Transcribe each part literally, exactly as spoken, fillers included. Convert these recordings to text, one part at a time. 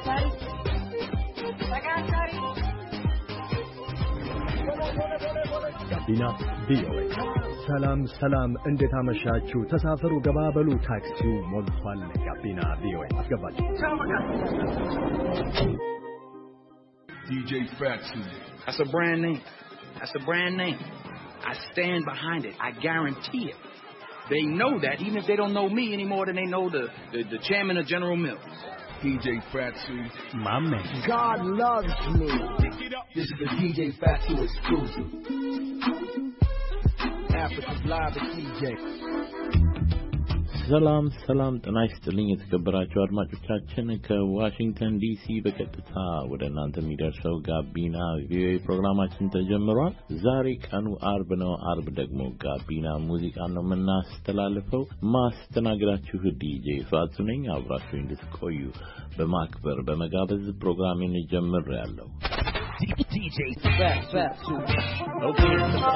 ጋቢና ቪኦኤ ሰላም ሰላም እንዴት አመሻችሁ ተሳፈሩ ገባበሉ ታክሲው ሞልቷል ጋቢና ቪኦኤ አስገባችሁ D J Fatsu. That's a brand name. That's a brand name. I stand behind it. I guarantee it. They know that even if they don't know me any more than they know the, the, the chairman of General Mills. D J Fatsu. My man. God loves me. This is the D J Fatsu exclusive. Africa's live with D J. ሰላም ሰላም ጤና ይስጥልኝ የተከበራችሁ አድማጮቻችን ከዋሽንግተን ዲሲ በቀጥታ ወደ እናንተ የሚደርሰው ጋቢና ቪኦኤ ፕሮግራማችን ተጀምሯል። ዛሬ ቀኑ አርብ ነው። አርብ ደግሞ ጋቢና ሙዚቃ ነው የምናስተላልፈው። ማስተናገዳችሁ ዲጄ ፋቱ ነኝ። አብራችሁ እንድትቆዩ በማክበር በመጋበዝ ፕሮግራሜን ጀምሬያለሁ። ዲጄ Fatsu. ኦኬ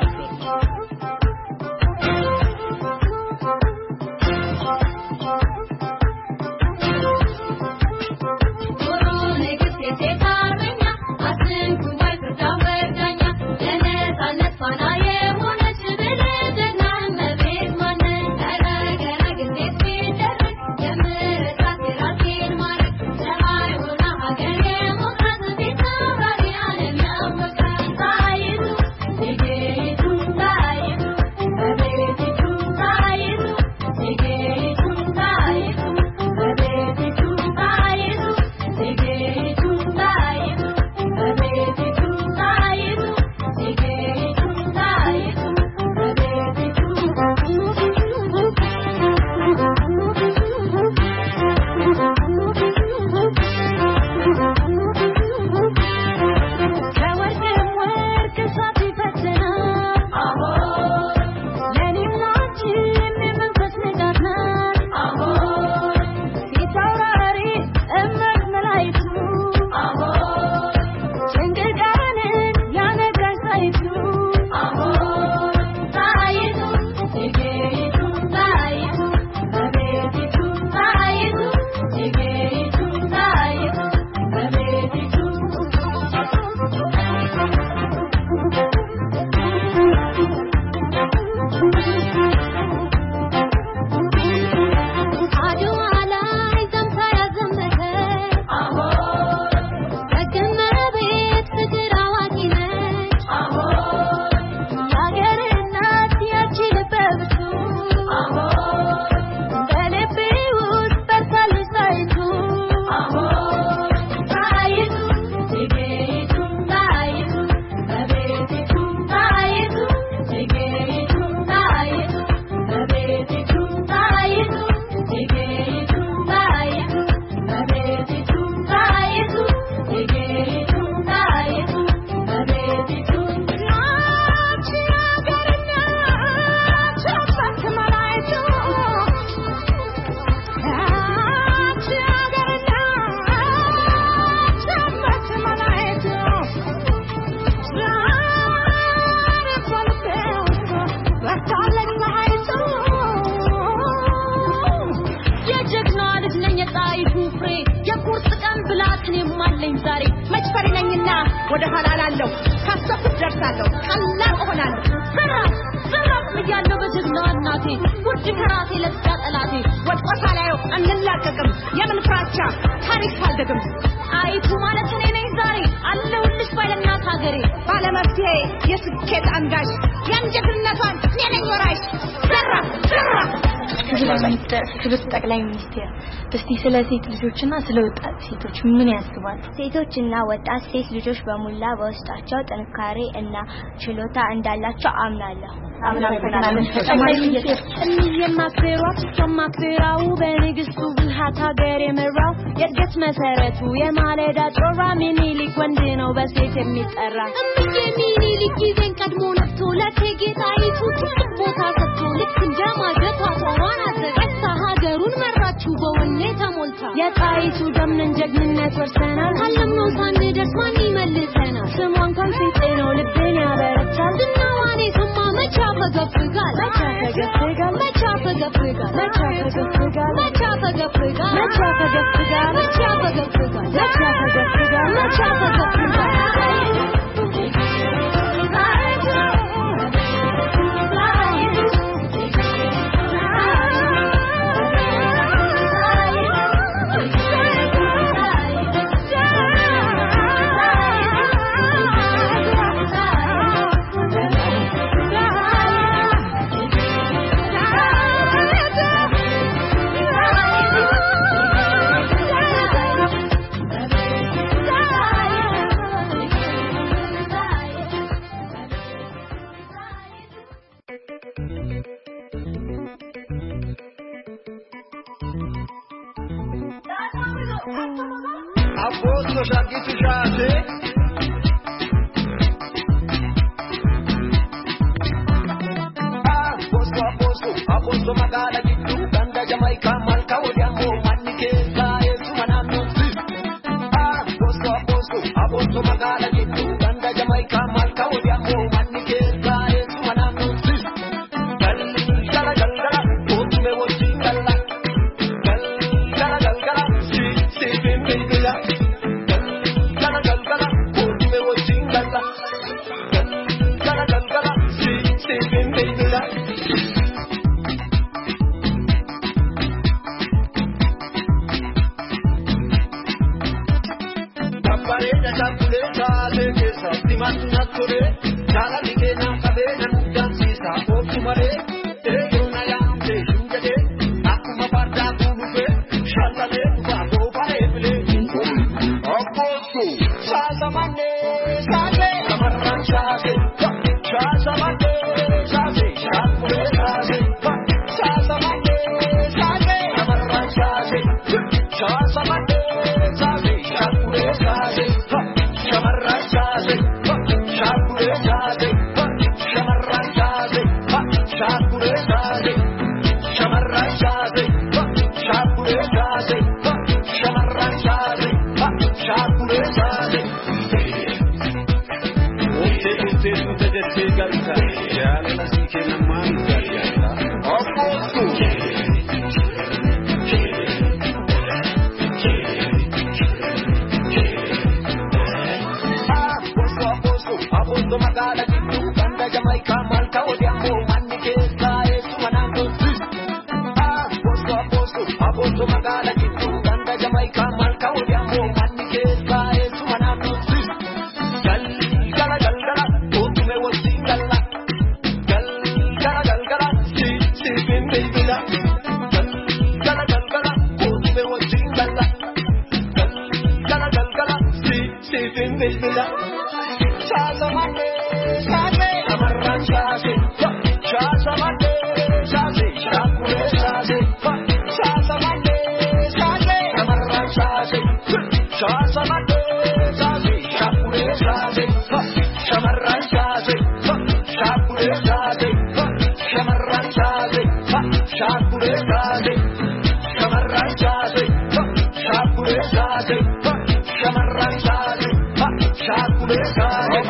ወደ ሐላላለው ካሰብኩት ደርሳለሁ ቀላል እሆናለሁ ሰራ ሰራ ያለው በጀግናው እናቴ ውድ ከራሴ ለስጋ ጠላቴ ወጥቆታ ላይ አንላቀቅም የምን ፍራቻ ታሪክ ሳልደግም አይቱ ማለት እኔ ነኝ ዛሬ አለሁልሽ ባለናት ሀገሬ ባለመፍትሄ የስኬት አንጋሽ ያንጀግንነቷን እኔ ነኝ ወራሽ ሰራ ሰራ ክብር ጠቅላይ ሚኒስቴር እስቲ ስለ ሴት ልጆችና ስለ ወጣት ሴቶች ምን ያስባሉ? ሴቶችና ወጣት ሴት ልጆች በሙላ በውስጣቸው ጥንካሬ እና ችሎታ እንዳላቸው አምናለሁ። የማክበሯት የማክበራው በንግስቱ ብልሃት ሀገር የመራው የእድገት መሰረቱ የማለዳ ጮራ ሚኒሊክ ወንድ ነው በሴት የሚጠራ እምዬ ሚኒሊክ ጊዜን ቀድሞ ነፍቶ ለቴጌጣይቱ ትልቅ ቦታ ሰጥቶ ልክ እንደ ማጀቷ ጦሯን አዘጋጅታ ሀገሩን መራችው በወኔ ተሞልታ የጣይቱ ደምን ጀግንነት ወርሰናል አለምነው ሳንደርስ ማን ይመልሰናል ስሟን ከንፌ ነው ልብን ያበረታል ዝናዋን የሰማ መቻ ፈገፍጋል መቻ ፈገፍጋል መቻ ፈገፍጋል መቻ ፈገፍጋል መቻ ፈገፍጋል መቻ ፈገፍጋል መቻ ያፈገፍጋል መች ያፈገፍጋል መች ያፈገፍጋል Aposto shagiti shate Aposto aposto aposto magala gitu Ganda Jamaica malka odiamo manni che sai su mananno Aposto aposto aposto magala gitu Ganda Jamaica malka odiamo manni che sai su mananno Gal gala gala otu me wochi gala Gal gala gala si si bim bim bila Gala gala gala otu me wochi gala Gal gala gala si si bim bim bila Pareda da puleta de que sa timanna tore jala dige na kabe na mudan sisa otumare e yona yante shungade akuma parda kufe shalale ba go pare ble aposto sasamane sase amarran sase sasamane sase shakure sase sasamane sase amarran sase sasamane sase shakure sase shamarran sase shakure sase shamarran sase shakure sase shamarran sase shakure sase shamarran sase shakure sase ote ote ote de te garta ya la sike na man garta aposto Aposto magala gitu Ganda Jamaica malka odiamo manni che sai su mananno Aposto aposto aposto magala gitu Ganda Jamaica malka odiamo manni che sai su mananno Gal gala gala gala otu me wochi gala Gal gala gala gala si si bim bim bila Gal gala gala gala otu me wochi gala Gal gala gala gala si si bim bim bila Sasamane, sase, amarran sase, sasamane, sase, shakure sase, sasamane, sase, amarran sase, sasamane, sase, shakure sase, shamarran sase, shakure sase, shamarran sase, shakure sase, shamarran sase, shakure sase, shamarran sase, shakure sase.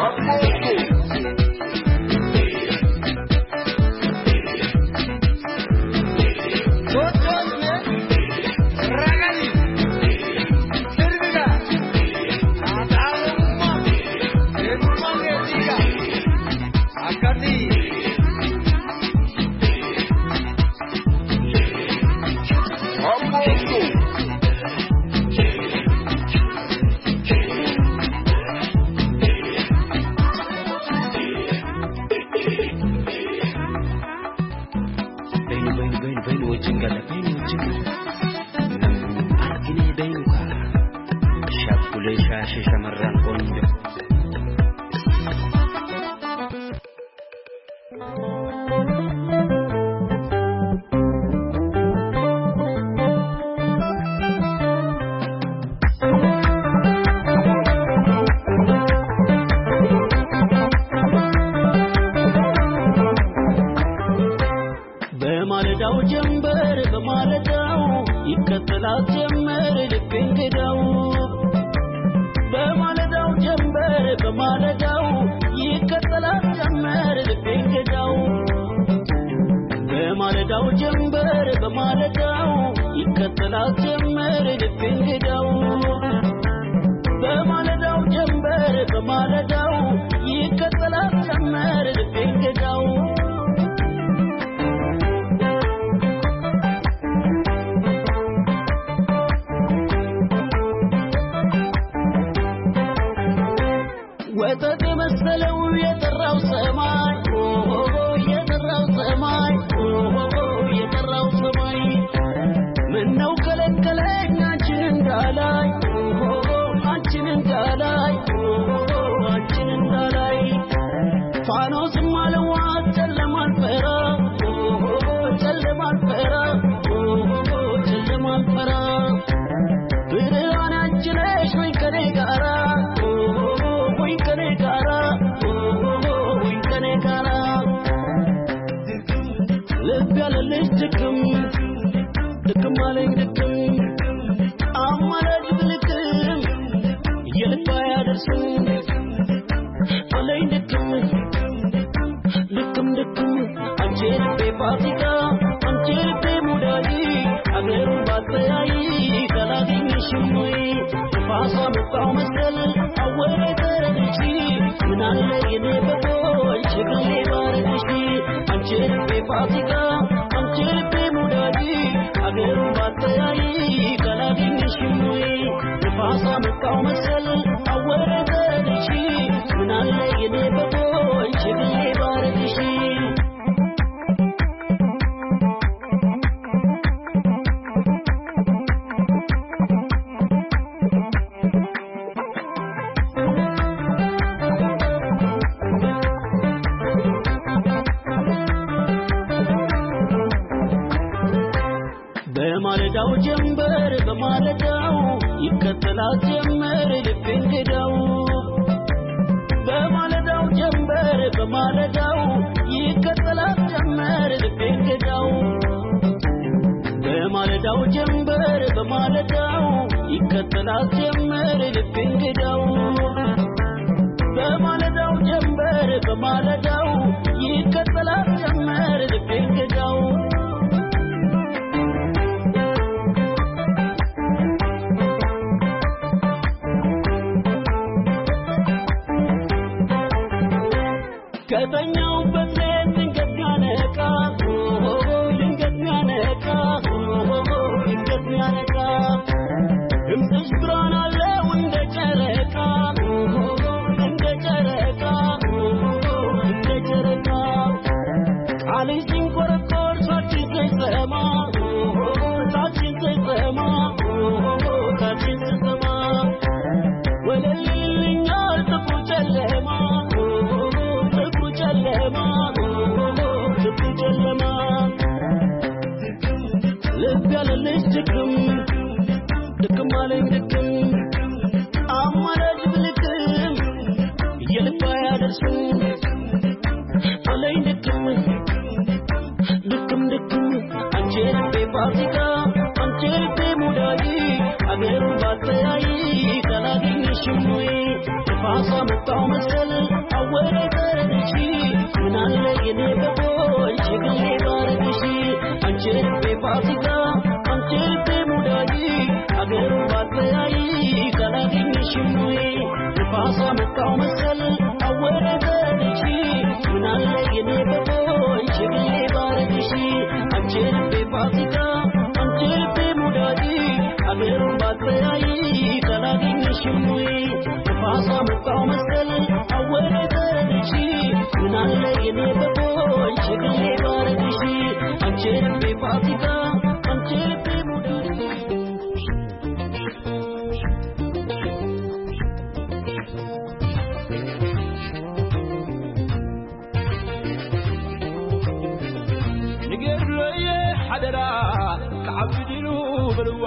በማለዳው ጀንበር በማለዳው ይከተላት ጀመረ ልቤን ገዳው دكمالين دكم أمالج بلكم يلبا يدرسون علين دكم دكم دكم أنجيل بباتيكا أنجيل بموداي أغير باتياي كلاغي مشموي فاسا مقاو مسل أول تردشي من الله ينبقوي شكلي باردشي أنجيل بباتيكا أنجيل بموداي أغير باتياي كلاغي مشموي فاسا مقاو مسل أول تردشي من الله ينبقوي شكلي باردشي በማለዳው ጀንበር በማለዳው ይከተላት ጀመር ልቤን ገዳው በማለዳው ጀንበር በማለዳው ይከተላት ጀመር ልቤን ገዳው በማለዳው ጀንበር በማለዳው ይከተላት ጀመር ልቤን ገዳው በማለዳው ጀንበር በማለዳው ይከተላት ጀመር ልቤን ገዳው ከተኛው በትሬት ድንገት ያነቃ ድንገት ያነቃ ድንገት ያነቃ ድምፅሽ ብርሃን አለው እንደ ጨረቃ እንደ ጨረቃ እንደ ጨረቃ ቃልሽ ሲንቆረቆር ሳችን ስሰማ ሳችን ስሰማ ሳችን ስሰማ ወለልልኛል ጥቁ ጨለማ ጨለማ ልብ ጨለማ ልብ ያለልሽ ድክም ድክም አለኝ ድክም አማላጅ ብልክም የልባ ያደርስም አለኝ ድክም ድክም ድክም አንቺ ልቤ ፋሲካ አንቺ ልቤ ሙዳይ አገሩ ባተያይ ካላገኘሽም ወይ ፋሳ መጣው መሰል አወረ ተረድሽ ምን አለ የኔ በቦይ ችግሌ ባረግሽ አንቺ ልቤ ፋሲካ አንቺ ልቤ ሙዳይ አገሩ ባተያይ ካላገኘሽም ወይ ፋሳ መጣው መሰል አወረ ተረድሽ ምን አለ የኔ በቦይ ችግሌ ባረግሽ አንቺ ልቤ ፋሲካ አንቺ ልቤ ሙዳይ አገሩ ባተያይ ካላገኘሽም ወይ ፋሳ መጣው መሰል አወረ ተረድሽ ምን አለ የኔ በቦይ ችግሌ ባረግሽ አንቺ ልቤ ፋሲካ አንቺ ልቤ ሙዳይ ንገርለየ ሓደራ ከዓብድሉ በልዋ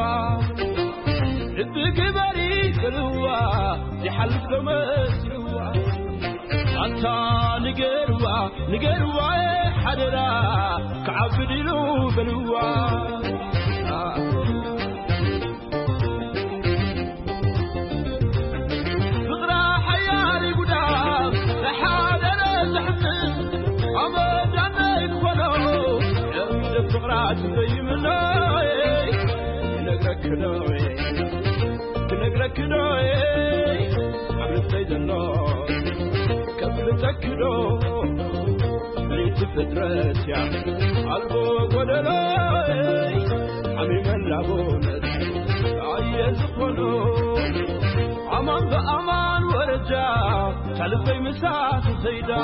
ልብግበሪ በልዋ يحلف مسروا أنت نجروا نجروا حدرا كعبدلو بلوا فقرا حيالي قدام لحادنا تحمل أمدنا يكفلو يمد فقرا تزي منو نقرك نوي نقرك نوي كبرتكدو بريت فترات يا قلبو قدلاي حميم اللعبونت عيز خلو أمان بأمان ورجع تلفي مساس سيدا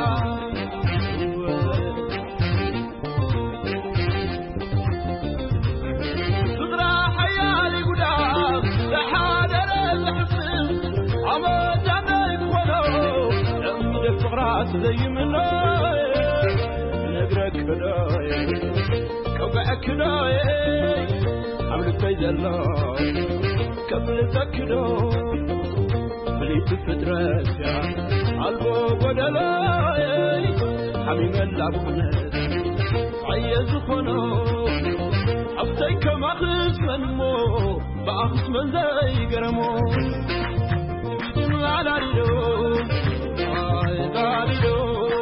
تدرى حيالي قدام لحادر الحفل أمان فقرات زي منو نقرأ كداي كوكا كداي عمل تيجلا قبل تكدو بليت فترات يا قلبو بدلاي حميم اللعبونات عيز خنو حب تيكما خصمن مو بأخصمن زي قرمو لا لا ليلو آي لا ليلو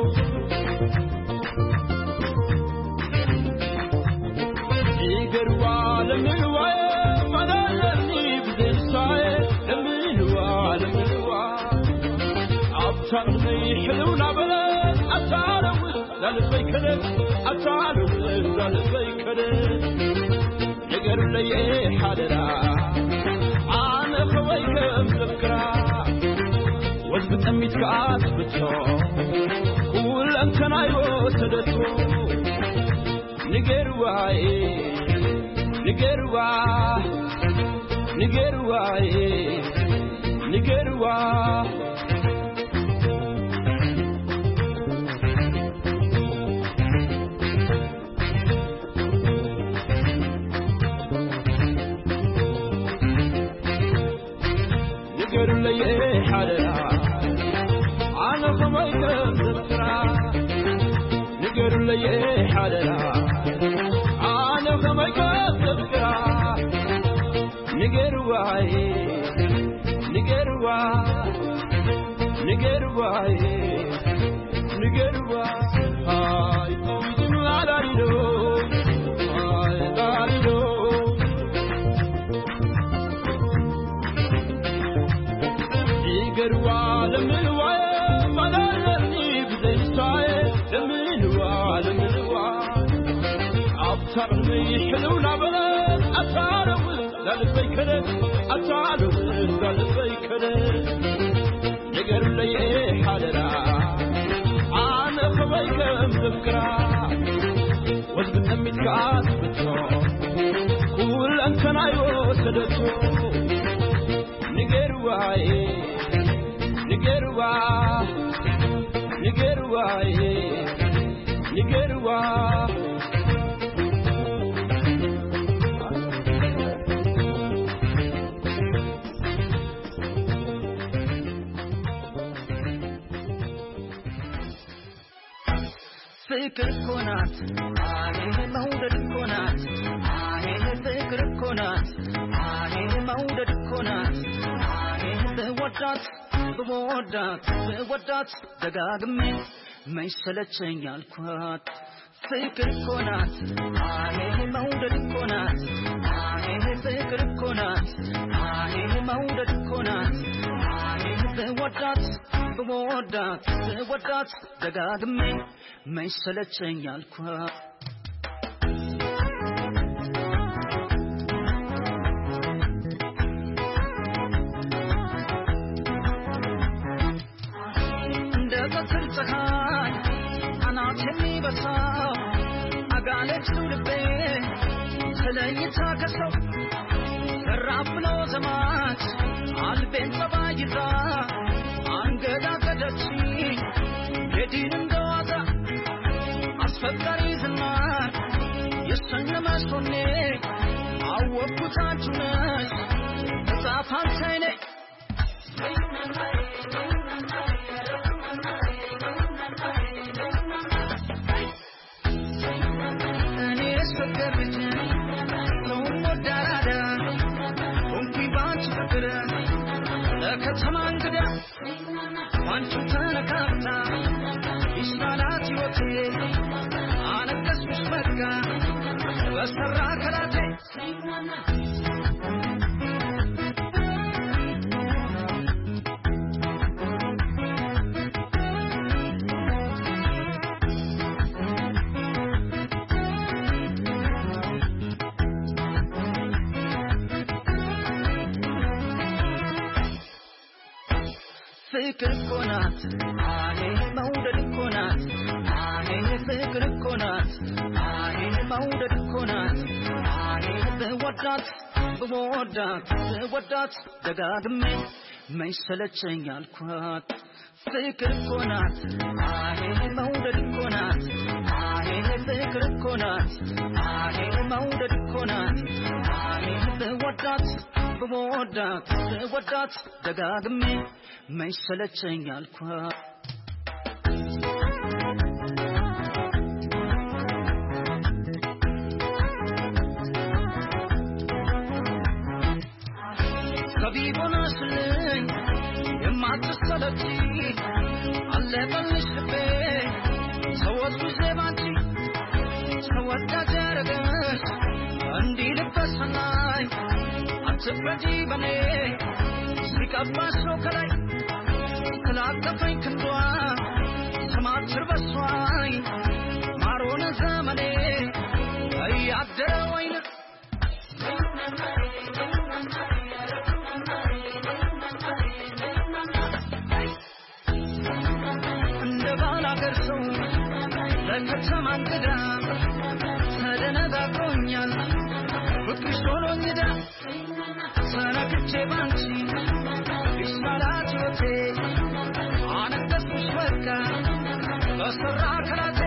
يقروا لمنوا فدالني بدنساي لمنوا لمنوا عبترني حلونا بلد أتعالوا للبيكرة أتعالوا للبيكرة يقروا لي حالنا أنا خويكم ذكرى وزبط أمي تكعات بتو كل أنت نايو سدتو نقروا نقروا نقروا نقروا نقروا لي حالنا أنا خويكم ذكرى نقروا لي حالنا أنا خويكم ذكرى نقروا نقروا نقروا نقروا هاي جملة داريلو هاي داريلو يقروا لمنوا فدالني بدنساي لمنوا لمنوا عبترني حلونا بلد أتعالوا للبيكرة أتعالوا للبيكرة يقروا لي حالنا أنا خويكم ذكرى وزبط أمي تكعات بتو كل أنت نايو سدتو نقروا نقروا نقروا نقروا فكر كونات آه مودد كونات آه فكر كونات آه مودد كونات آه بودات بودات بودات دقاقمي ما يسلتشن يالكوات فكر كونات آه مودد كونات آه فكر كونات آه مودد كونات آه بودات بودات بودات دقاقمي ما يسلتشن يالكوات ፀሐይ አናት የሚበሳው አጋለች ልቤ ስለይታ ከሰው ራፍ ብሎ ዘማች አልቤን ጸባይዛ አንገዳገደች የዲን እንደዋዛ አስፈቃሪ ዝማር የሰኘ መስሎኔ አወቅኩት አንቺ ነሽ መጽሐፍ አንቺ ነሽ ከተማንገዳ አንቺ ተነካታ ይስናላት ይወቴ አነገስኩሽ በቃ በሰራ ከላቴ فكر كونات آه مودد كونات آه فكر كونات آه مودد كونات آه بودات بودات بودات دقاقمي ما يسلتشن يالكوات فكر كونات آه مودد كونات آه فكر كونات آه مودد كونات آه بودات بودات بودات دقاقمي ما يسلتشن يالكوات طبيبنا سلين يما تسلتي الله بلش بي سوت زبانتي سوت تجربت عندي لبسناي أتفرجي بني سكباش وكلاي كلاك فين كندوا سمات سربسواي مارون زمني أي عبد وين ለከተማን ገዳ ተደነጋግሮኛል ፍቅርሽ ሆኖኝ ዳ ሰነክቼ ባንቺ ይሻላት ሕይወቴ አነገስኩሽ በቃ በሰራ ከላቴ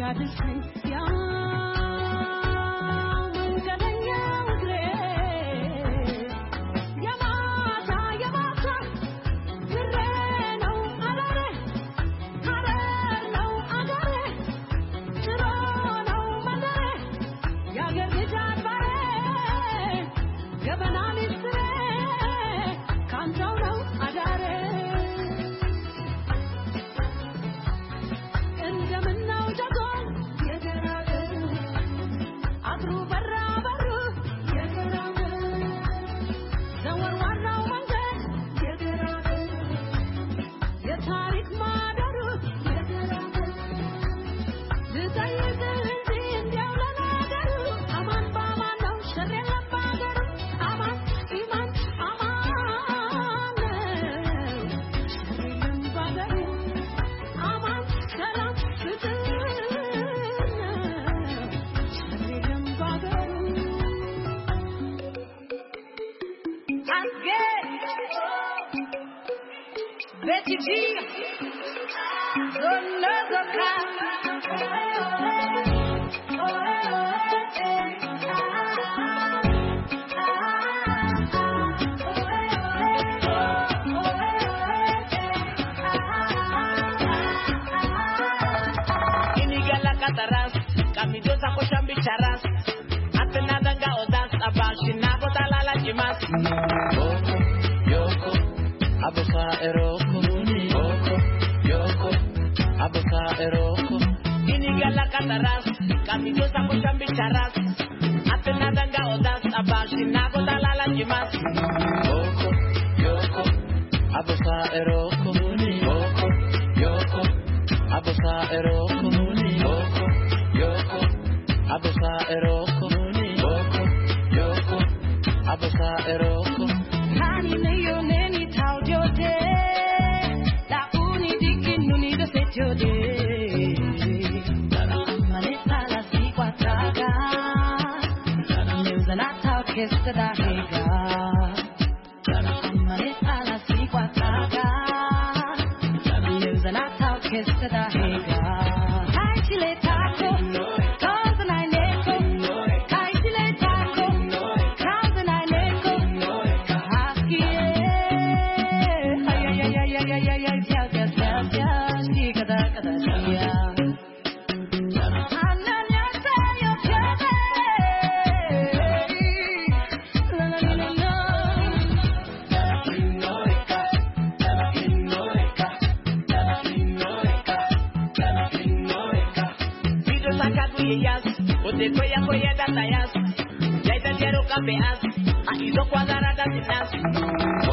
Betty G, another Cataras, caminos a cochar bicharas, hasta nada gaodas, abajo, nada talala jimas. Yoko, yoko, abusa eroko, yoko, yoko, abusa eroko. Inigala Cataras, caminos a cochar bicharas, hasta nada gaodas, abajo, nada talala jimas. Yoko, yoko, abusa eroko, yoko, yoko, abusa eroko. Yoko, abusa eroko, Yoko, Yoko, abusa eroko. Hani ne yo ne ni tau jo de, la uni dikin nuni do se jo de. Mane sala si kwataga, neuzana tau kesta da hega. Mane sala si kwataga, neuzana tau kesta da hega. Hai chile taco. Ode koya koya da tayas, ya ita quiero campeas, a ido cuadrada de nas.